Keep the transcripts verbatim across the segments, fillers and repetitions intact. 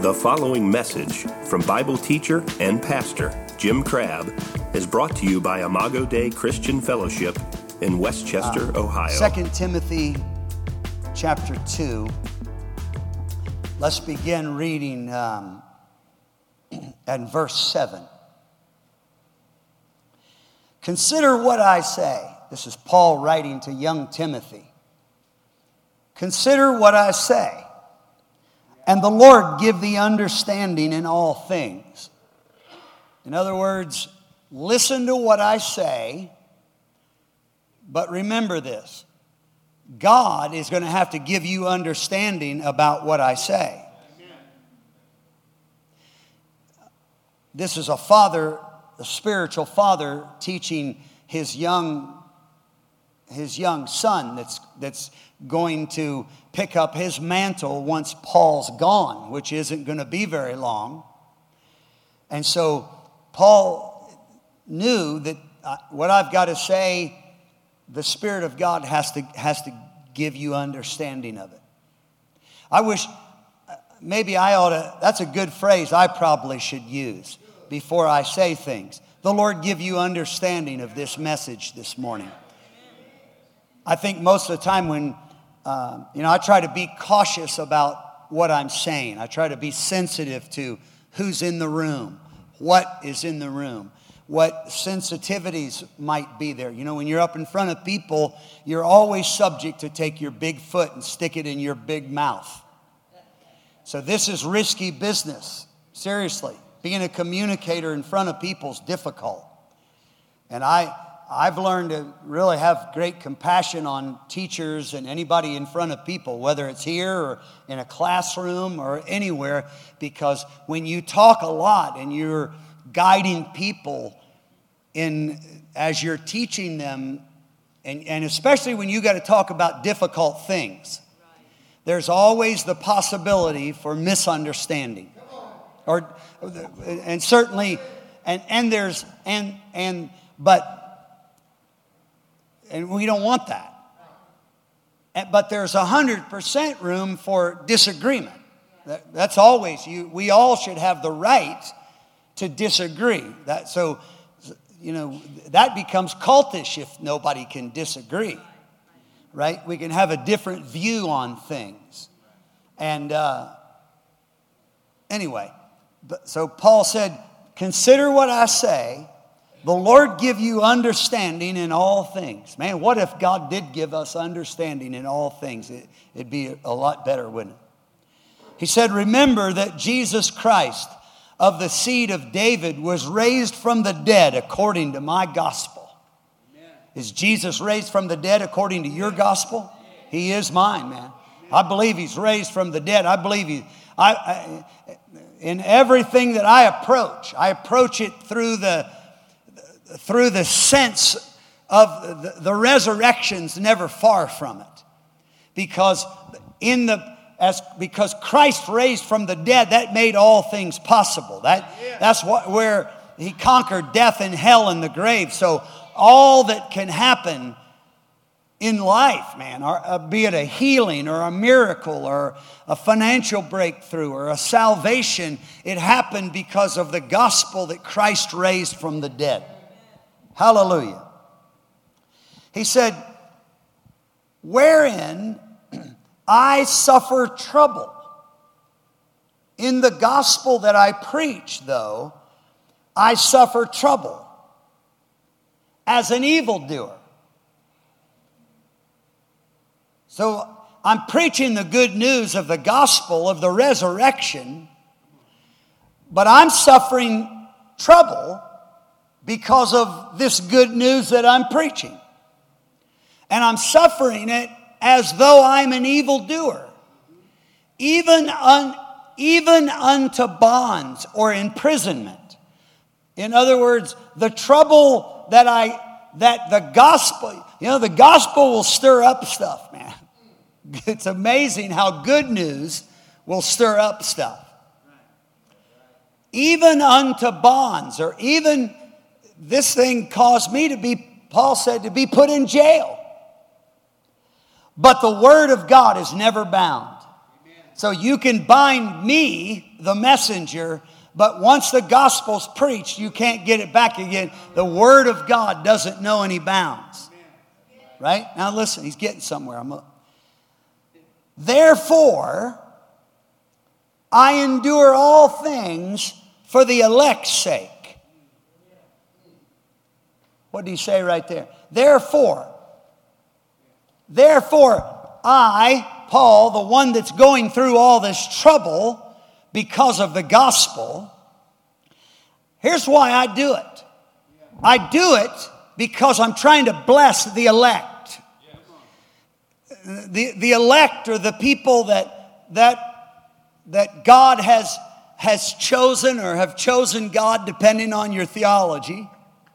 The following message from Bible teacher and pastor Jim Crabb is brought to you by Imago Dei Christian Fellowship in Westchester, uh, Ohio. Second Timothy chapter two. Let's begin reading um, at verse seven. Consider what I say. This is Paul writing to young Timothy. Consider what I say, and the Lord give thee understanding in all things. In other words, listen to what I say, but remember this. God is going to have to give you understanding about what I say. This is a father, a spiritual father, teaching his young, his young son that's, that's going to pick up his mantle once Paul's gone, which isn't going to be very long. And so Paul knew that uh, what I've got to say, the Spirit of God has to has to give you understanding of it. I wish, maybe I ought to, that's a good phrase I probably should use before I say things. The Lord give you understanding of this message this morning. I think most of the time when, uh, you know, I try to be cautious about what I'm saying. I try to be sensitive to who's in the room, what is in the room, what sensitivities might be there. You know, when you're up in front of people, you're always subject to take your big foot and stick it in your big mouth. So this is risky business, seriously. Being a communicator in front of people is difficult. And I, I've learned to really have great compassion on teachers and anybody in front of people, whether it's here or in a classroom or anywhere, because when you talk a lot and you're guiding people in as you're teaching them, and, and especially when you got to talk about difficult things, there's always the possibility for misunderstanding. Or and certainly and and there's and and but and we don't want that. But there's a hundred percent room for disagreement. That, that's always you. We all should have the right to disagree. That so, you know, that becomes cultish if nobody can disagree, right? We can have a different view on things, and uh, anyway. But, so Paul said, "Consider what I say. The Lord give you understanding in all things." Man, what if God did give us understanding in all things? It, it'd be a lot better, wouldn't it? He said, "Remember that Jesus Christ, of the seed of David, was raised from the dead according to my gospel." Amen. Is Jesus raised from the dead according to your gospel? He is mine, man. I believe he's raised from the dead. I believe he, I, I in everything that I approach, I approach it through the, through the sense of the, the resurrection's never far from it. Because in the As because Christ raised from the dead, that made all things possible. That that's what where he conquered death and hell and the grave. So all that can happen in life, man, or, uh, be it a healing or a miracle or a financial breakthrough or a salvation, it happened because of the gospel that Christ raised from the dead. Hallelujah. He said, "Wherein I suffer trouble. In the gospel that I preach, though, I suffer trouble as an evildoer." So I'm preaching the good news of the gospel of the resurrection, but I'm suffering trouble because of this good news that I'm preaching. And I'm suffering it as though I'm an evildoer, even un, even unto bonds or imprisonment. In other words, the trouble that I that the gospel, you know, the gospel will stir up stuff, man. It's amazing how good news will stir up stuff. Even unto bonds, or even this thing caused me to be, Paul said, to be put in jail. But the word of God is never bound. So you can bind me, the messenger, but once the gospel's preached, you can't get it back again. The word of God doesn't know any bounds. Right? Now listen, he's getting somewhere. I'm a, Therefore, I endure all things for the elect's sake. What did he say right there? Therefore, therefore, I, Paul, the one that's going through all this trouble because of the gospel, here's why I do it. I do it because I'm trying to bless the elect. The, the elect are the people that, that, that God has, has chosen or have chosen God, depending on your theology.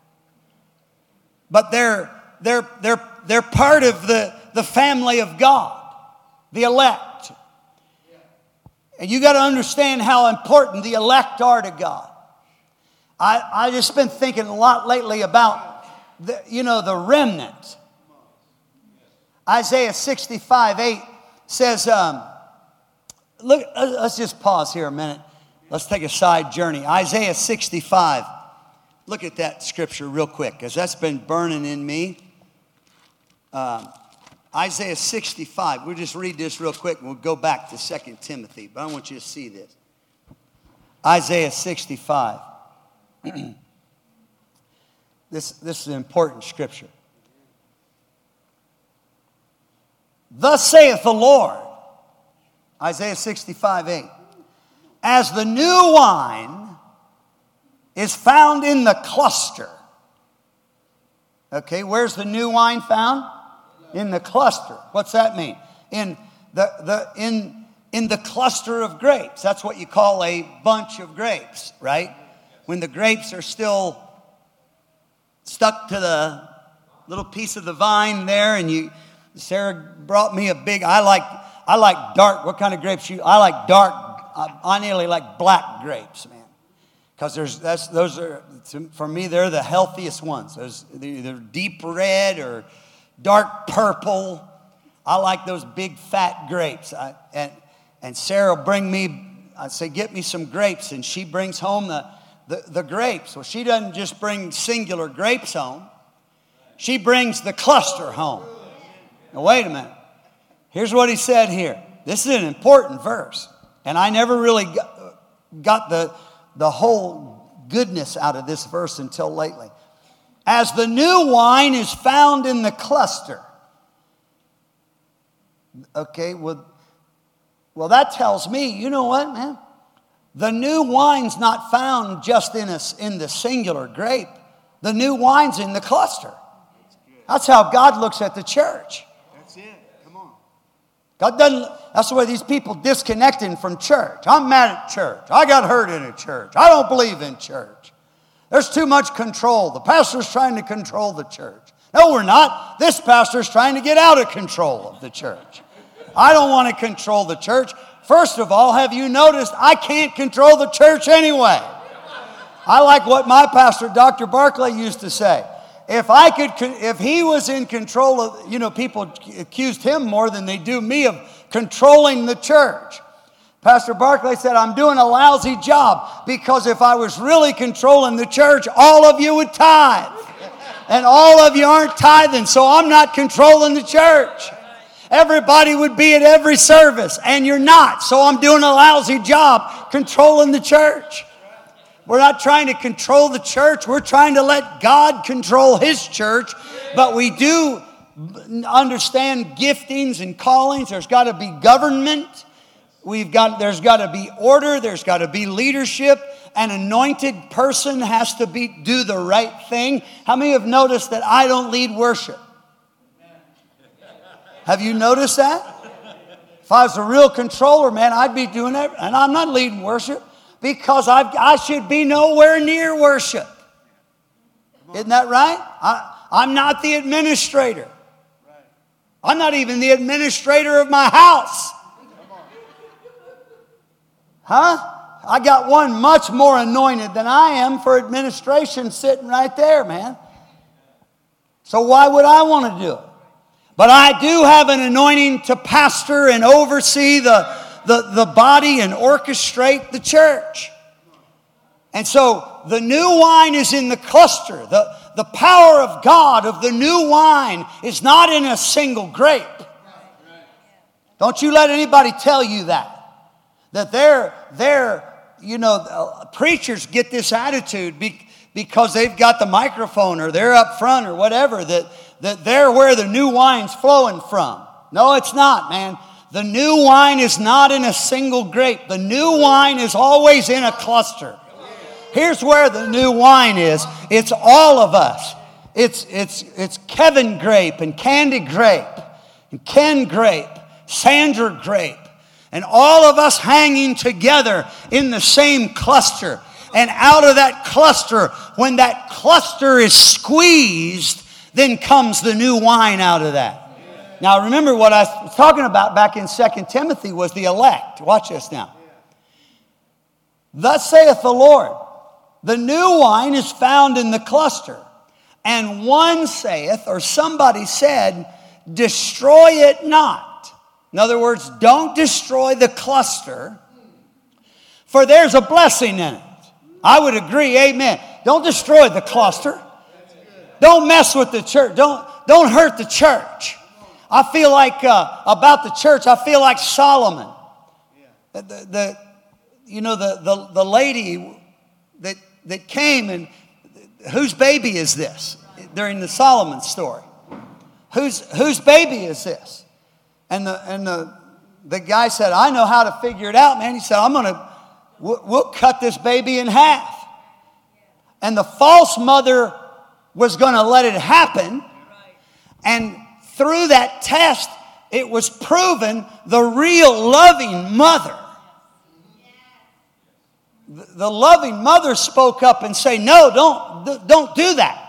But they're, they're, they're, they're part of the, the family of God, the elect. And you got to understand how important the elect are to God. I, I just been thinking a lot lately about, the, you know, the remnant. Isaiah sixty-five eight says, um, look, let's just pause here a minute. Let's take a side journey. Isaiah sixty-five. Look at that scripture real quick, because that's been burning in me. Um, Isaiah sixty-five. We'll just read this real quick and we'll go back to Second Timothy. But I want you to see this. Isaiah sixty-five. this, this is an important scripture. Thus saith the Lord, Isaiah sixty-five eight, as the new wine is found in the cluster. Okay, where's the new wine found? In the cluster. What's that mean? In the, the, in, in the cluster of grapes. That's what you call a bunch of grapes, right? When the grapes are still stuck to the little piece of the vine there, and you, Sarah brought me a big, I like, I like dark, what kind of grapes you, I like dark, I, I nearly like black grapes, man. Because there's, that's, those are, for me, they're the healthiest ones. Those, they're either deep red or dark purple. I like those big fat grapes. I, and, and Sarah will bring me, I say, get me some grapes. And she brings home the, the, the grapes. Well, she doesn't just bring singular grapes home. She brings the cluster home. Now, wait a minute. Here's what he said here. This is an important verse. And I never really got, got the, the whole goodness out of this verse until lately. As the new wine is found in the cluster. Okay, well, well that tells me, you know what, man? The new wine's not found just in, a, in the singular grape. The new wine's in the cluster. That's how God looks at the church. That's it. Come on. God doesn't, that's the way these people disconnecting from church. I'm mad at church. I got hurt in a church. I don't believe in church. There's too much control. The pastor's trying to control the church. No, we're not. This pastor's trying to get out of control of the church. I don't want to control the church. First of all, have you noticed I can't control the church anyway? I like what my pastor, Doctor Barclay, used to say. If I could, if he was in control of, you know, people accused him more than they do me of controlling the church. Pastor Barclay said, I'm doing a lousy job because if I was really controlling the church, all of you would tithe. And all of you aren't tithing, so I'm not controlling the church. Everybody would be at every service, and you're not, so I'm doing a lousy job controlling the church. We're not trying to control the church. We're trying to let God control His church. But we do understand giftings and callings. There's got to be government. We've got, there's got to be order. There's got to be leadership. An anointed person has to be do the right thing. How many have noticed that I don't lead worship? Have you noticed that? If I was a real controller, man, I'd be doing that. And I'm not leading worship because I've, I should be nowhere near worship. Isn't that right? I, I'm not the administrator. I'm not even the administrator of my house. Huh? I got one much more anointed than I am for administration sitting right there, man. So why would I want to do it? But I do have an anointing to pastor and oversee the, the, the body and orchestrate the church. And so the new wine is in the cluster. The, the power of God of the new wine is not in a single grape. Don't you let anybody tell you that. That they're, they're you know, uh, preachers get this attitude be, because they've got the microphone or they're up front or whatever, that, that they're where the new wine's flowing from. No, it's not, man. The new wine is not in a single grape. The new wine is always in a cluster. Here's where the new wine is. It's all of us. It's, it's, it's Kevin grape and Candy grape and Ken grape, Sandra grape, and all of us hanging together in the same cluster. And out of that cluster, when that cluster is squeezed, then comes the new wine out of that. Now remember what I was talking about back in Second Timothy was the elect. Watch this now. Thus saith the Lord, the new wine is found in the cluster. And one saith, or somebody said, destroy it not. In other words, don't destroy the cluster, for there's a blessing in it. I would agree, amen. Don't destroy the cluster. Don't mess with the church. Don't, don't hurt the church. I feel like, uh, about the church, I feel like Solomon. The, the, the you know, the, the, the lady that, that came and whose baby is this? During the Solomon story. Whose, whose baby is this? And the, and the, the guy said, I know how to figure it out, man. He said, I'm going to, we'll, we'll cut this baby in half. And the false mother was going to let it happen. And through that test, it was proven the real loving mother. The, the loving mother spoke up and said, no, don't, don't do that.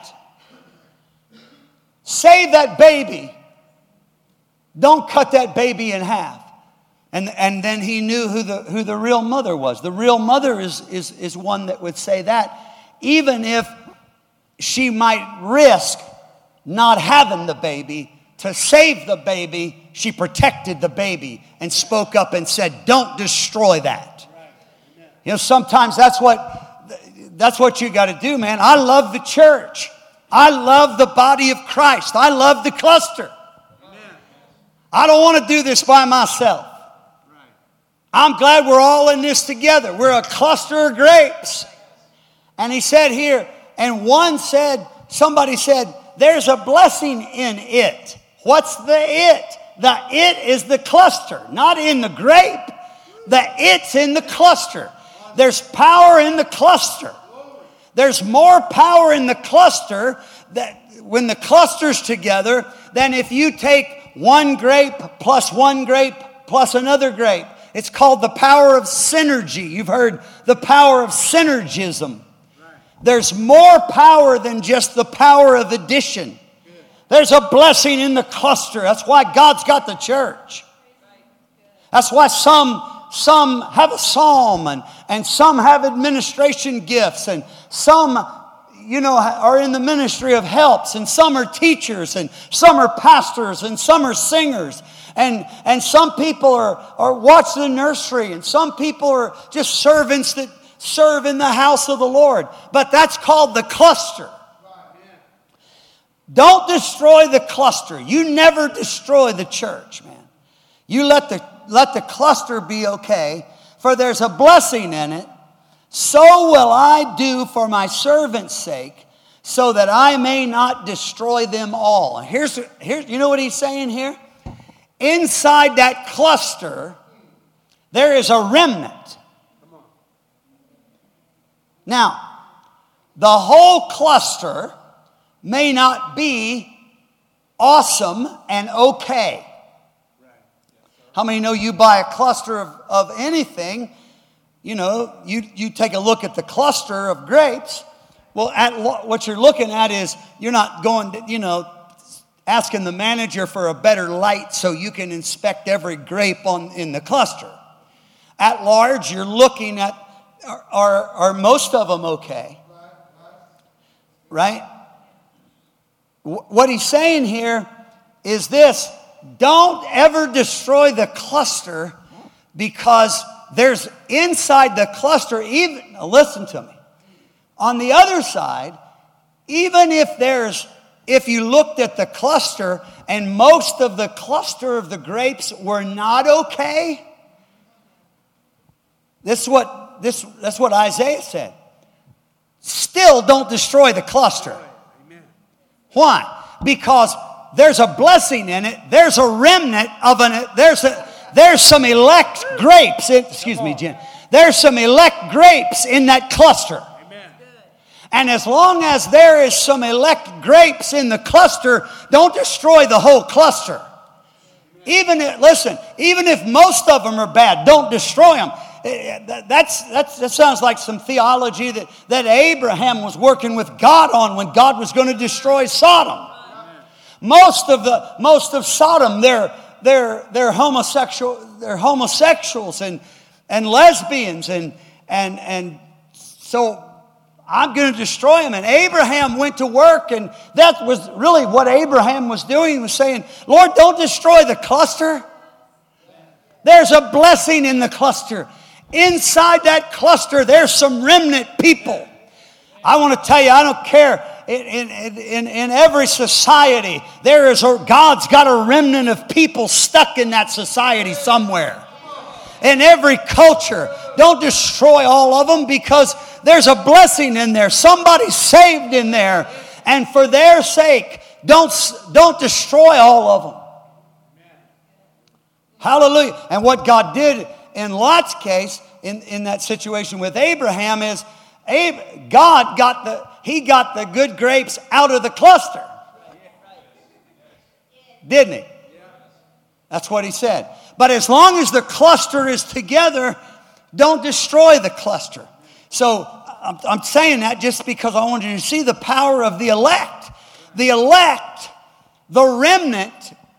Save that baby. Don't cut that baby in half. And, and then he knew who the, who the real mother was. The real mother is, is, is one that would say that, even if she might risk not having the baby. To save the baby, she protected the baby and spoke up and said, don't destroy that. You know, sometimes that's what, that's what you got to do, man. I love the church. I love the body of Christ. I love the cluster. I don't want to do this by myself. I'm glad we're all in this together. We're a cluster of grapes. And he said here, and one said, somebody said, there's a blessing in it. What's the it? The it is the cluster, not in the grape. The it's in the cluster. There's power in the cluster. There's more power in the cluster that when the cluster's together than if you take one grape plus one grape plus another grape. It's called the power of synergy. You've heard the power of synergism. There's more power than just the power of addition. There's a blessing in the cluster. That's why God's got the church. That's why some, some have a psalm and, and some have administration gifts and some, you know, are in the ministry of helps and some are teachers and some are pastors and some are singers. And, and some people are, are watch the nursery and some people are just servants that serve in the house of the Lord. But that's called the cluster. Don't destroy the cluster. You never destroy the church, man. You let the, let the cluster be okay, for there's a blessing in it. So will I do for my servant's sake, so that I may not destroy them all. Here's, here's you know what he's saying here? Inside that cluster, there is a remnant. Now, the whole cluster may not be awesome and okay. How many know you buy a cluster of, of anything, you know, you, you take a look at the cluster of grapes. Well, at lo- what you're looking at is you're not going to, you know, asking the manager for a better light so you can inspect every grape on in the cluster. At large, you're looking at, are, are, are most of them okay? Right? What he's saying here is this: don't ever destroy the cluster Because there's inside the cluster, even, listen to me. On the other side, even if there's, if you looked at the cluster and most of the cluster of the grapes were not okay, this is what, this, that's what Isaiah said. Still don't destroy the cluster. Why? Because there's a blessing in it. There's a remnant of an, there's a, there's some elect grapes. In, excuse me, Jen. There's some elect grapes in that cluster. And as long as there is some elect grapes in the cluster, don't destroy the whole cluster. Even if, listen, even if most of them are bad, don't destroy them. That's, that's, that sounds like some theology that, that Abraham was working with God on when God was going to destroy Sodom. Most of the most of Sodom, they're they're they're homosexual, they're homosexuals and and lesbians and and and so I'm going to destroy them. And Abraham went to work, and that was really what Abraham was doing. He was saying, Lord, don't destroy the cluster. There's a blessing in the cluster. Inside that cluster, there's some remnant people. I want to tell you, I don't care. In, in, in, in every society, there is a, God's got a remnant of people stuck in that society somewhere. In every culture, don't destroy all of them, because there's a blessing in there. Somebody's saved in there. And for their sake, don't, don't destroy all of them. Hallelujah. And what God did in Lot's case, in, in that situation with Abraham, is Ab- God got the, he got the good grapes out of the cluster. Didn't he? That's what he said. But as long as the cluster is together, don't destroy the cluster. So I'm, I'm saying that just because I want you to see the power of the elect. The elect, the remnant.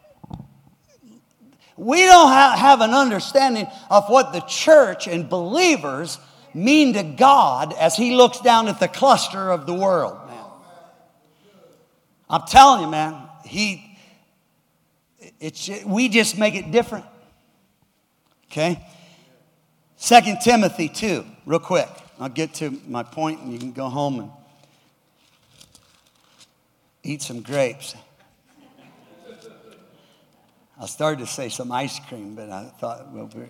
We don't ha- have an understanding of what the church and believers mean to God as he looks down at the cluster of the world, man. I'm telling you, man, he, it's, we just make it different. Okay? Second Timothy two, real quick. I'll get to my point and you can go home and eat some grapes. I started to say some ice cream, but I thought, well, we're...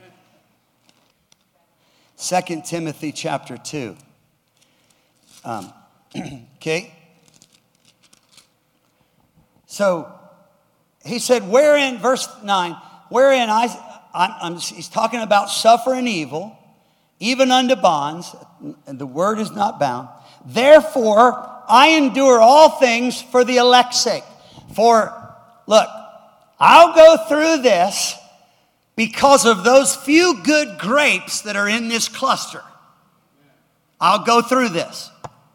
Second Timothy chapter two. Um, okay? So, he said, wherein, verse nine, wherein I, I'm, I'm, he's talking about suffering evil, even unto bonds, and the word is not bound. Therefore, I endure all things for the elect's sake. For, look, I'll go through this because of those few good grapes that are in this cluster. I'll go through this.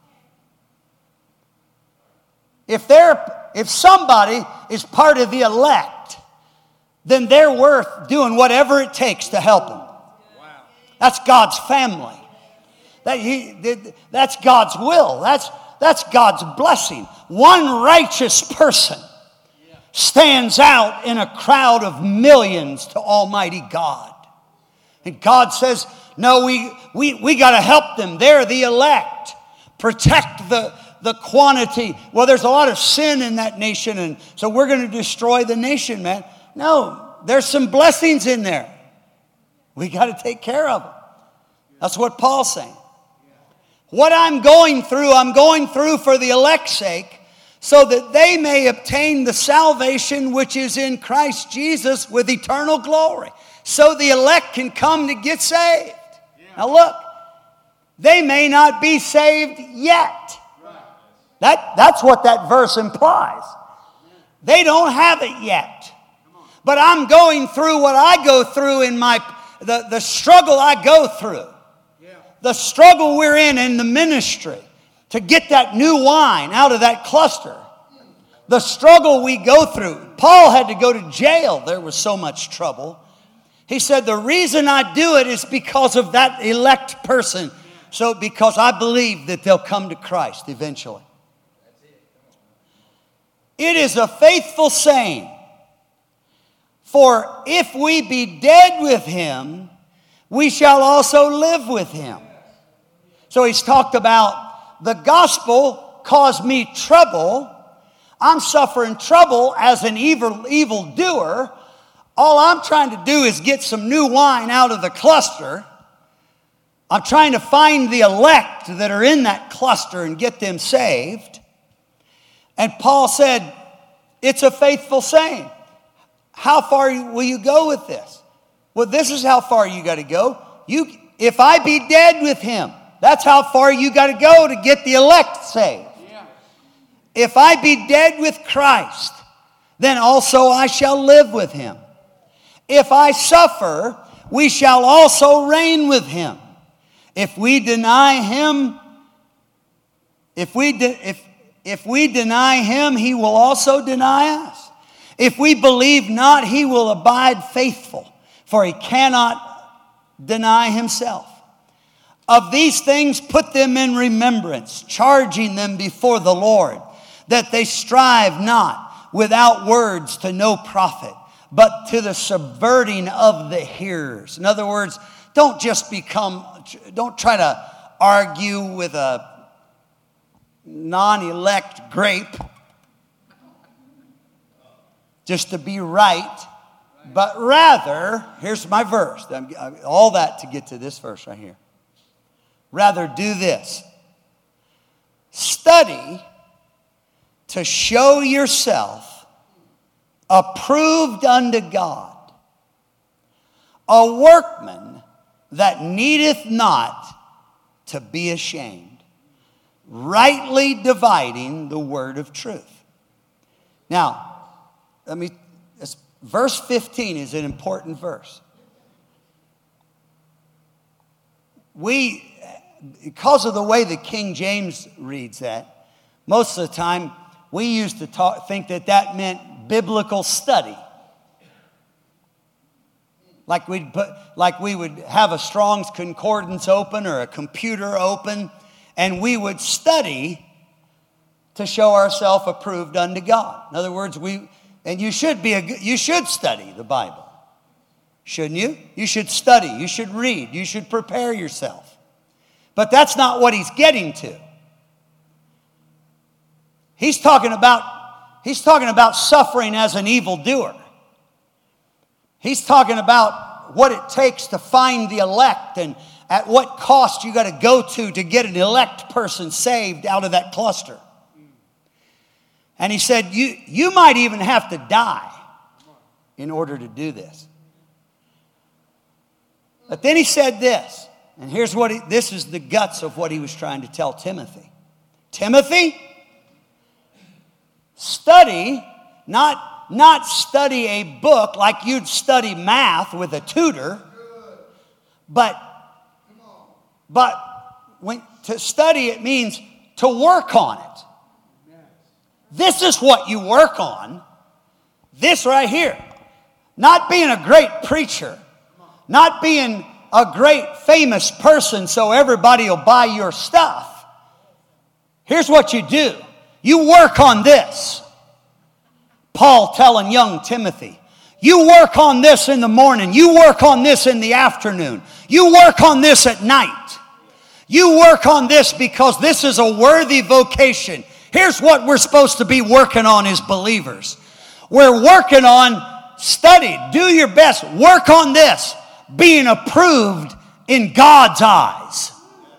If they're, if somebody is part of the elect, then they're worth doing whatever it takes to help them. That's God's family. That he, that's God's will. That's, that's God's blessing. One righteous person stands out in a crowd of millions to Almighty God. And God says, no, we, we, we got to help them. They're the elect. Protect the, the quantity. Well, there's a lot of sin in that nation, and so we're going to destroy the nation, man. No, there's some blessings in there. We got to take care of them. That's what Paul's saying. What I'm going through, I'm going through for the elect's sake, so that they may obtain the salvation which is in Christ Jesus with eternal glory. So the elect can come to get saved. Yeah. Now look, they may not be saved yet. Right. That, that's what that verse implies. They don't have it yet. But I'm going through what I go through in my, the, the struggle I go through. Yeah. The struggle we're in in the ministry. To get that new wine out of that cluster. The struggle we go through. Paul had to go to jail. There was so much trouble. He said, the reason I do it is because of that elect person. So because I believe that they'll come to Christ eventually. It is a faithful saying. For if we be dead with him, we shall also live with him. So he's talked about the gospel caused me trouble. I'm suffering trouble as an evil, evil doer. All I'm trying to do is get some new wine out of the cluster. I'm trying to find the elect that are in that cluster and get them saved. And Paul said, it's a faithful saying. How far will you go with this? Well, this is how far you got to go. You, if I be dead with him, that's how far you got to go to get the elect saved. Yeah. If I be dead with Christ, then also I shall live with him. If I suffer, we shall also reign with him. If we deny him, if we de- if if we deny him, he will also deny us. If we believe not, he will abide faithful, for he cannot deny himself. Of these things put them in remembrance, charging them before the Lord, that they strive not without words to no profit, but to the subverting of the hearers. In other words, don't just become, don't try to argue with a non-elect grape just to be right, but rather, here's my verse, all that to get to this verse right here. Rather do this. Study to show yourself approved unto God, a workman that needeth not to be ashamed, rightly dividing the word of truth. Now, let me, verse fifteen is an important verse. We, because of the way the King James reads that, most of the time we used to talk, think that that meant biblical study. Like we'd put, like we would have a Strong's Concordance open or a computer open, and we would study to show ourselves approved unto God. In other words, we and you should be a you should study the Bible, shouldn't you? You should study. You should read. You should prepare yourself. But that's not what he's getting to. He's talking about he's talking about suffering as an evildoer. He's talking about what it takes to find the elect and at what cost you got to go to to get an elect person saved out of that cluster. And he said, you, you might even have to die in order to do this. But then he said this, and here's what he, this is the guts of what he was trying to tell Timothy. Timothy, study, not, not study a book like you'd study math with a tutor, but, but when, to study it means to work on it. This is what you work on. This right here. Not being a great preacher. Not being a great famous person so everybody will buy your stuff. Here's what you do. You work on this. Paul telling young Timothy, you work on this in the morning. You work on this in the afternoon. You work on this at night. You work on this because this is a worthy vocation. Here's what we're supposed to be working on as believers. We're working on study. Do your best. Work on this. Being approved in God's eyes.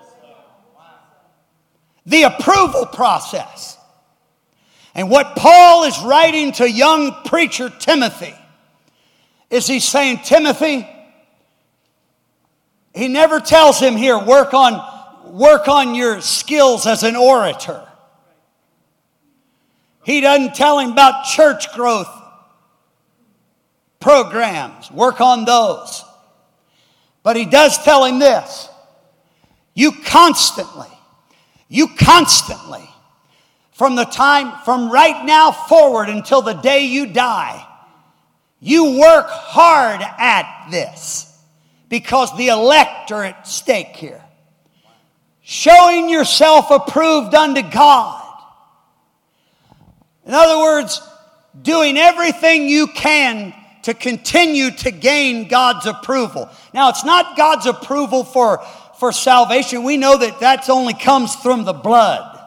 The approval process. And what Paul is writing to young preacher Timothy is he's saying, Timothy, he never tells him here, work on, work on your skills as an orator. He doesn't tell him about church growth programs. Work on those. But he does tell him this. You constantly, you constantly, from the time, from right now forward until the day you die, you work hard at this because the elect are at stake here. Showing yourself approved unto God. In other words, doing everything you can to continue to gain God's approval. Now, it's not God's approval for, for salvation. We know that that only comes from the blood.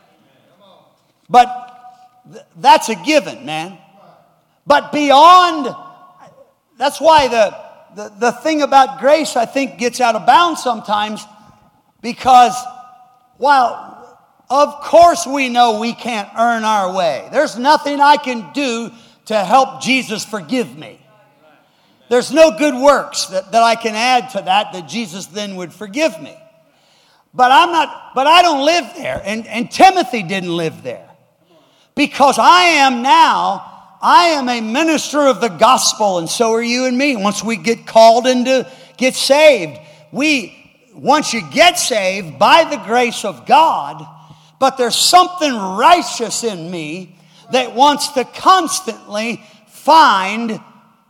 But th- that's a given, man. But beyond, that's why the, the, the thing about grace, I think, gets out of bounds sometimes, because while, of course, we know we can't earn our way. There's nothing I can do to help Jesus forgive me. There's no good works that, that I can add to that that Jesus then would forgive me. But I'm not, but I don't live there. And, and Timothy didn't live there. Because I am now, I am a minister of the gospel, and so are you and me. Once we get called into, get saved, we, once you get saved by the grace of God, but there's something righteous in me that wants to constantly find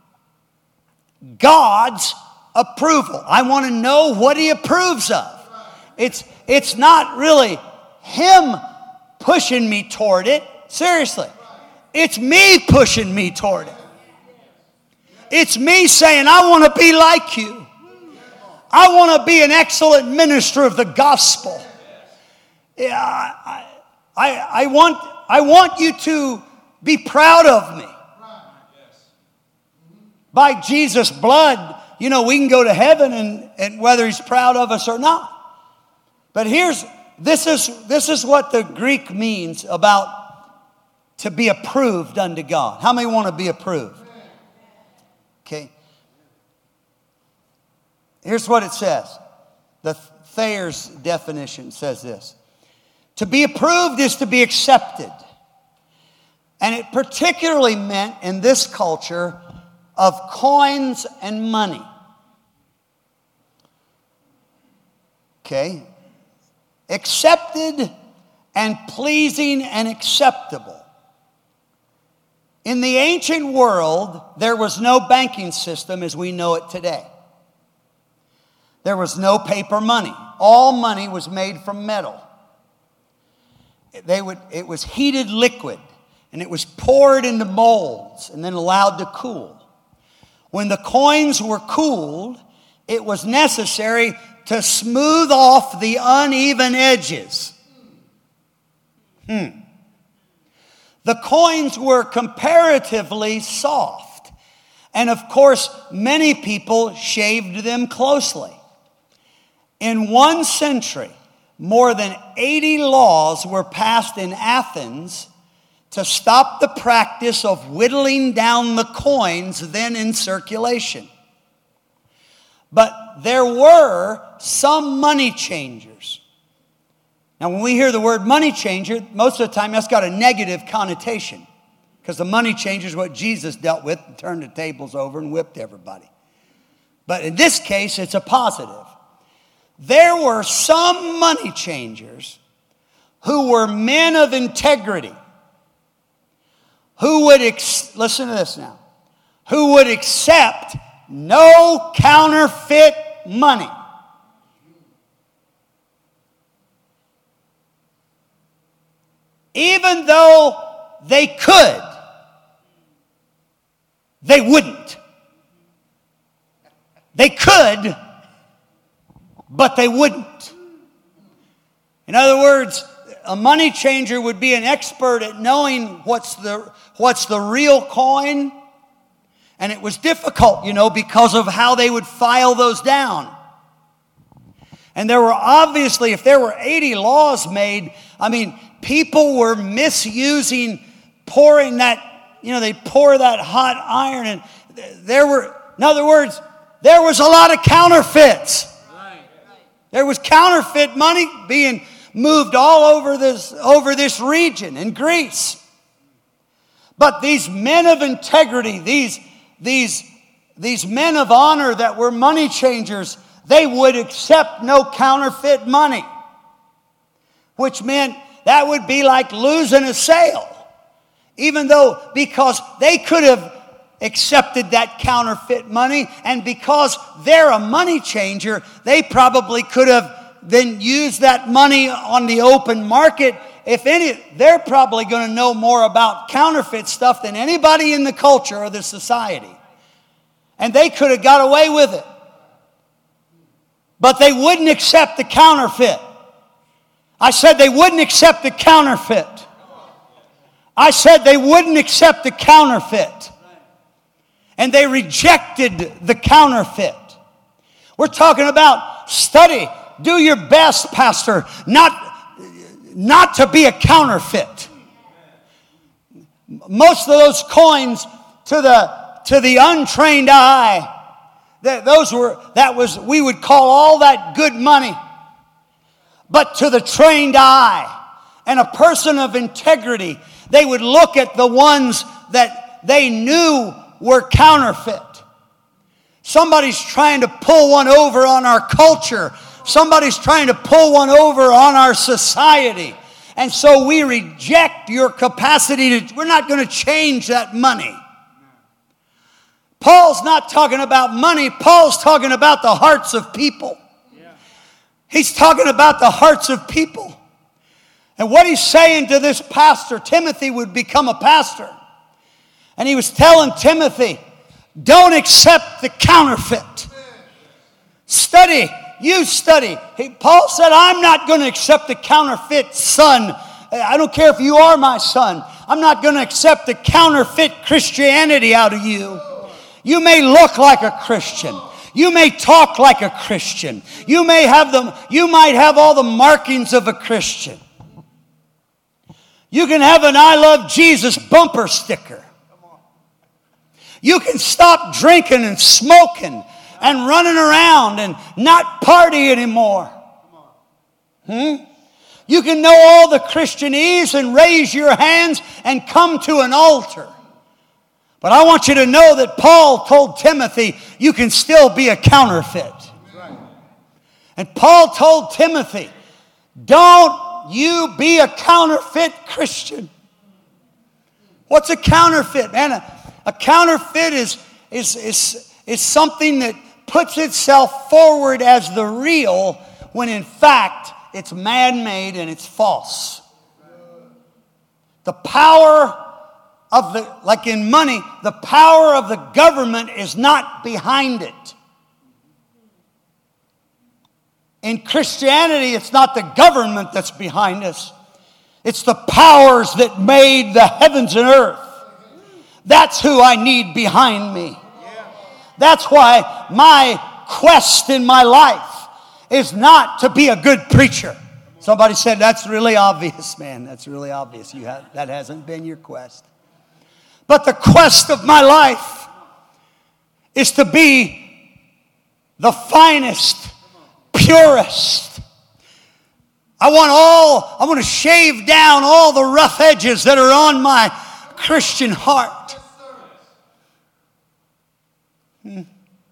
God's approval. I want to know what He approves of. It's, it's not really Him pushing me toward it. Seriously. It's me pushing me toward it. It's me saying, I want to be like you. I want to be an excellent minister of the gospel. Yeah, I, I, I want, I want you to be proud of me. By Jesus' blood, you know, we can go to heaven, and, and whether He's proud of us or not. But here's, this is, this is what the Greek means about to be approved unto God. How many want to be approved? Okay. Here's what it says. The Thayer's definition says this. To be approved is to be accepted. And it particularly meant in this culture of coins and money. Okay? Accepted and pleasing and acceptable. In the ancient world, there was no banking system as we know it today. There was no paper money. All money was made from metal. They would, it was heated liquid, and it was poured into molds and then allowed to cool. When the coins were cooled, it was necessary to smooth off the uneven edges. Hmm. The coins were comparatively soft. And of course, many people shaved them closely. In one century, more than eighty laws were passed in Athens to stop the practice of whittling down the coins then in circulation. But there were some money changers. Now, when we hear the word money changer, most of the time that's got a negative connotation, because the money changer is what Jesus dealt with and turned the tables over and whipped everybody. But in this case, it's a positive. There were some money changers who were men of integrity, who would, ex- listen to this now, who would accept no counterfeit money. Even though they could, they wouldn't. They could, but they wouldn't. In other words, a money changer would be an expert at knowing what's the, what's the real coin. And it was difficult, you know, because of how they would file those down. And there were obviously, if there were eighty laws made, I mean, people were misusing, pouring that, you know, they pour that hot iron, and there were, in other words, there was a lot of counterfeits. There was counterfeit money being moved all over this, over this region in Greece. But these men of integrity, these, these, these men of honor that were money changers, they would accept no counterfeit money. Which meant that would be like losing a sale. Even though, because they could have accepted that counterfeit money, and because they're a money changer, they probably could have then used that money on the open market. If any, they're probably going to know more about counterfeit stuff than anybody in the culture or the society. And they could have got away with it. But they wouldn't accept the counterfeit. I said they wouldn't accept the counterfeit. I said they wouldn't accept the counterfeit. And they rejected the counterfeit. We're talking about study. Do your best, Pastor, not, not to be a counterfeit. Most of those coins to the, to the untrained eye, that those were, that was, we would call all that good money. But to the trained eye and a person of integrity, they would look at the ones that they knew were counterfeit. Somebody's trying to pull one over on our culture. Somebody's trying to pull one over on our society. And so we reject your capacity to, we're not going to change that money. Paul's not talking about money. Paul's talking about the hearts of people. He's talking about the hearts of people. And what he's saying to this pastor, Timothy would become a pastor. And he was telling Timothy, don't accept the counterfeit. Study. You study. He, Paul said, I'm not going to accept the counterfeit son. I don't care if you are my son. I'm not going to accept the counterfeit Christianity out of you. You may look like a Christian. You may talk like a Christian. You may have them, you might have all the markings of a Christian. You can have an I love Jesus bumper sticker. You can stop drinking and smoking and running around and not party anymore. Hmm? You can know all the Christianese and raise your hands and come to an altar. But I want you to know that Paul told Timothy, you can still be a counterfeit. And Paul told Timothy, don't you be a counterfeit Christian. What's a counterfeit, man? A, a counterfeit is, is, is, is something that puts itself forward as the real when in fact it's man-made and it's false. The power of the, like in money, the power of the government is not behind it. In Christianity, it's not the government that's behind us. It's the powers that made the heavens and earth. That's who I need behind me. That's why my quest in my life is not to be a good preacher. Somebody said, that's really obvious, man. That's really obvious. You have, that hasn't been your quest. But the quest of my life is to be the finest, purest. I want all, I want to shave down all the rough edges that are on my Christian heart. Hmm.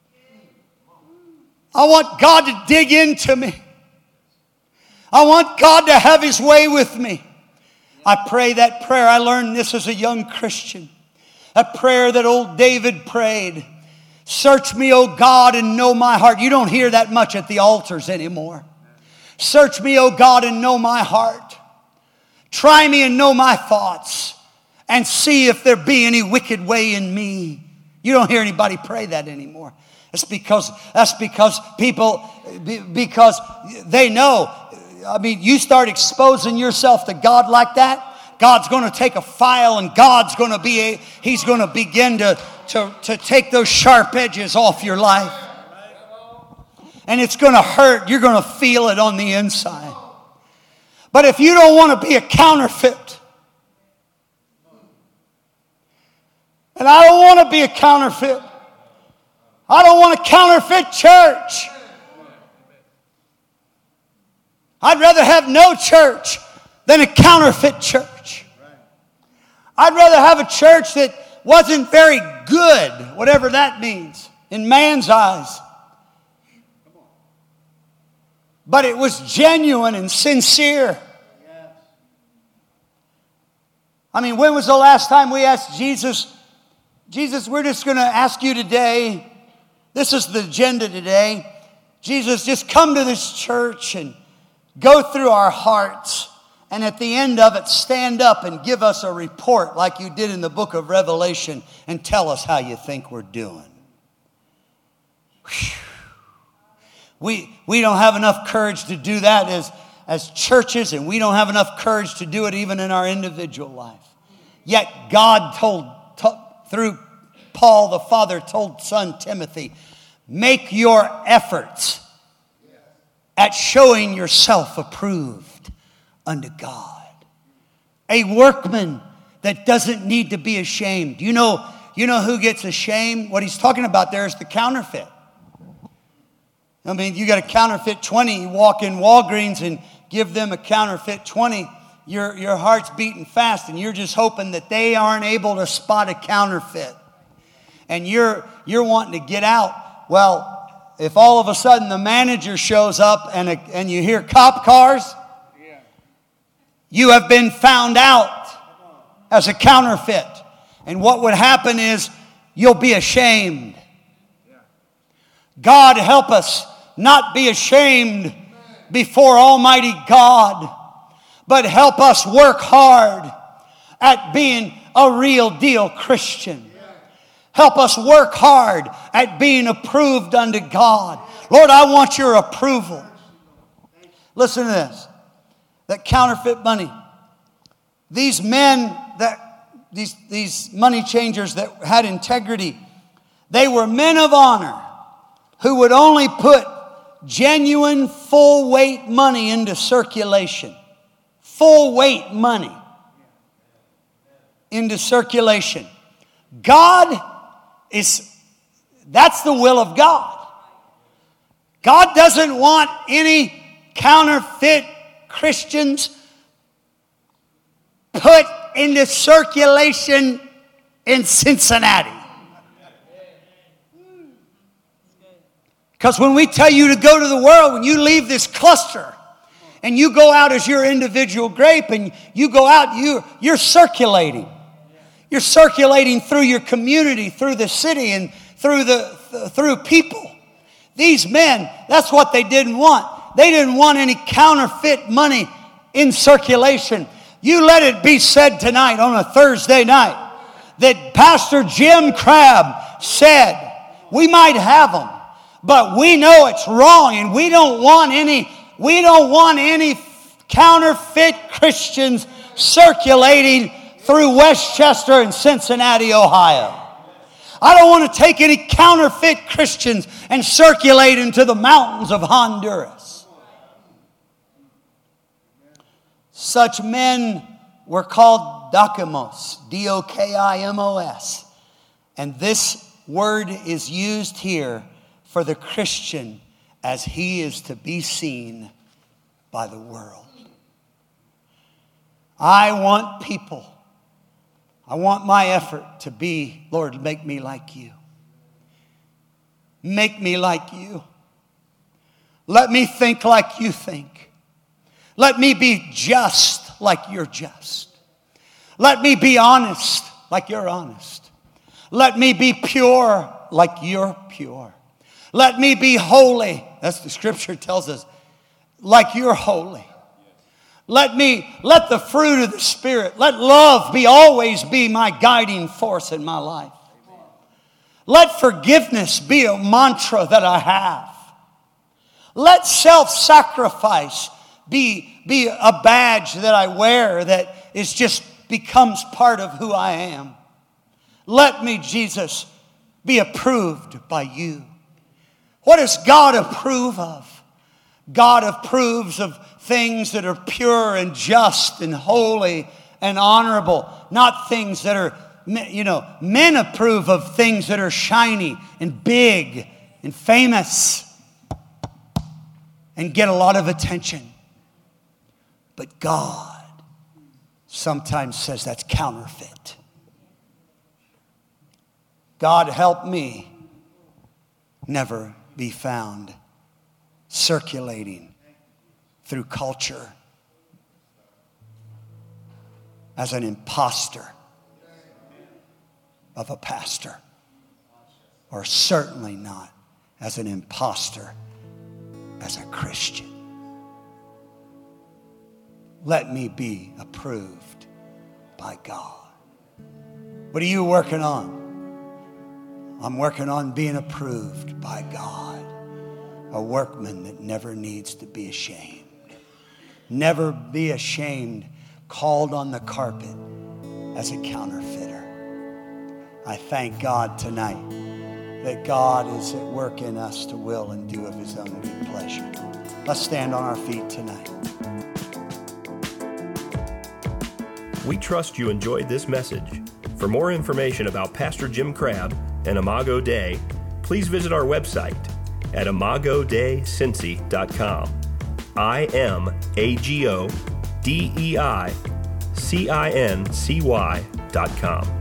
I want God to dig into me. I want God to have His way with me. I pray that prayer. I learned this as a young Christian. A prayer that old David prayed. Search me, O God, and know my heart. You don't hear that much at the altars anymore. Search me, O God, and know my heart. Try me and know my thoughts. And see if there be any wicked way in me. You don't hear anybody pray that anymore. That's because, that's because people, because they know. I mean, you start exposing yourself to God like that, God's going to take a file and God's going to be, a, He's going to begin to, to, to take those sharp edges off your life. And it's going to hurt. You're going to feel it on the inside. But if you don't want to be a counterfeit, and I don't want to be a counterfeit, I don't want a counterfeit church. I'd rather have no church than a counterfeit church. I'd rather have a church that wasn't very good, whatever that means, in man's eyes. But it was genuine and sincere. I mean, when was the last time we asked Jesus, Jesus, we're just going to ask you today, this is the agenda today, Jesus, just come to this church and go through our hearts. And at the end of it, stand up and give us a report like you did in the book of Revelation and tell us how you think we're doing. Whew. We, we don't have enough courage to do that as, as churches, and we don't have enough courage to do it even in our individual life. Yet God told, to, through Paul the Father, told son Timothy, make your efforts at showing yourself approved unto God. A workman that doesn't need to be ashamed. You know, you know who gets ashamed? What he's talking about there is the counterfeit. I mean, you got a counterfeit twenty, you walk in Walgreens and give them a counterfeit twenty, your, your heart's beating fast and you're just hoping that they aren't able to spot a counterfeit. And you're, you're wanting to get out. Well, if all of a sudden the manager shows up and, a, and you hear cop cars, you have been found out as a counterfeit. And what would happen is you'll be ashamed. God help us not be ashamed before Almighty God, but help us work hard at being a real deal Christian. Help us work hard at being approved unto God. Lord, I want your approval. Listen to this. That counterfeit money. These men, that these, these money changers that had integrity, they were men of honor who would only put genuine full weight money into circulation. Full weight money into circulation. God is, that's the will of God. God doesn't want any counterfeit Christians put into circulation in Cincinnati. Because when we tell you to go to the world, when you leave this cluster and you go out as your individual grape and you go out, you, you're circulating. You're circulating through your community, through the city, and through the th- through people. These men, that's what they didn't want. They didn't want any counterfeit money in circulation. You let it be said tonight on a Thursday night that Pastor Jim Crabb said, we might have them, but we know it's wrong, and we don't want any, we don't want any counterfeit Christians circulating through Westchester and Cincinnati, Ohio. I don't want to take any counterfeit Christians and circulate into the mountains of Honduras. Such men were called dokimos, D O K I M O S. And this word is used here for the Christian as he is to be seen by the world. I want people, I want my effort to be, Lord, make me like you. Make me like you. Let me think like you think. Let me be just like you're just. Let me be honest like you're honest. Let me be pure like you're pure. Let me be holy, that's the scripture tells us, like you're holy. Let me, let the fruit of the Spirit, let love be always be my guiding force in my life. Let forgiveness be a mantra that I have. Let self-sacrifice be, be a badge that I wear that is just becomes part of who I am. Let me, Jesus, be approved by you. What does God approve of? God approves of things that are pure and just and holy and honorable, not things that are, you know, men approve of things that are shiny and big and famous and get a lot of attention. But God sometimes says that's counterfeit. God help me never be found circulating through culture as an imposter of a pastor, or certainly not as an imposter as a Christian. Let me be approved by God. What are you working on? I'm working on being approved by God. A workman that never needs to be ashamed. Never be ashamed, called on the carpet as a counterfeiter. I thank God tonight that God is at work in us to will and do of his own good pleasure. Let's stand on our feet tonight. We trust you enjoyed this message. For more information about Pastor Jim Crabb and Imago Dei, please visit our website at imago dei cincy dot com. I M A G O D E I C I N C Y dot com.